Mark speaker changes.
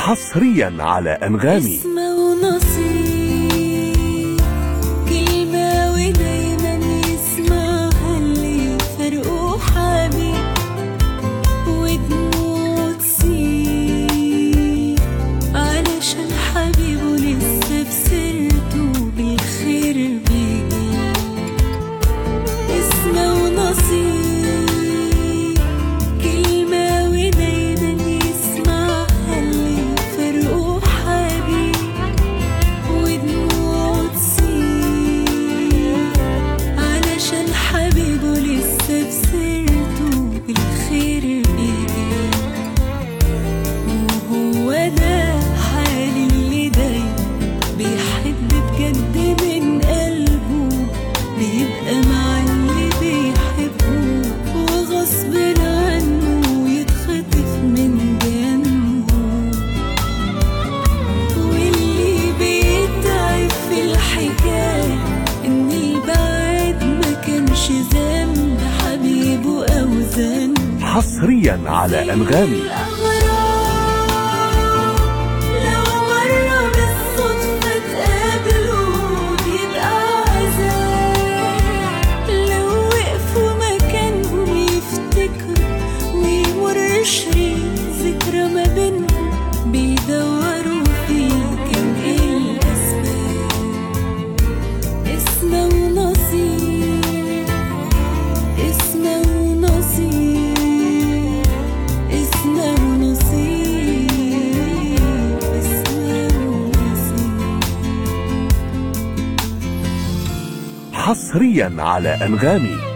Speaker 1: حصريا على أنغامي.
Speaker 2: اسمه ونصيب كلمة ودايما يسمعها اللي فرقه حبيب، ودموع تسيل علشان حبيبه لسه بسيرته بالخير بيجي. اسمه ونصيب
Speaker 1: حصريا على أنغامي.
Speaker 2: لو مرة بالصدفة تقابلوا بيبقى عذاب، لو وقفوا مكانهم يفتكروا ويمر شريط ذكرى ما بينهم بيدوروا فيه كان ايه الأسباب. اسمه ونصيب، اسمه ونصيب،
Speaker 1: حصريا على أنغامي.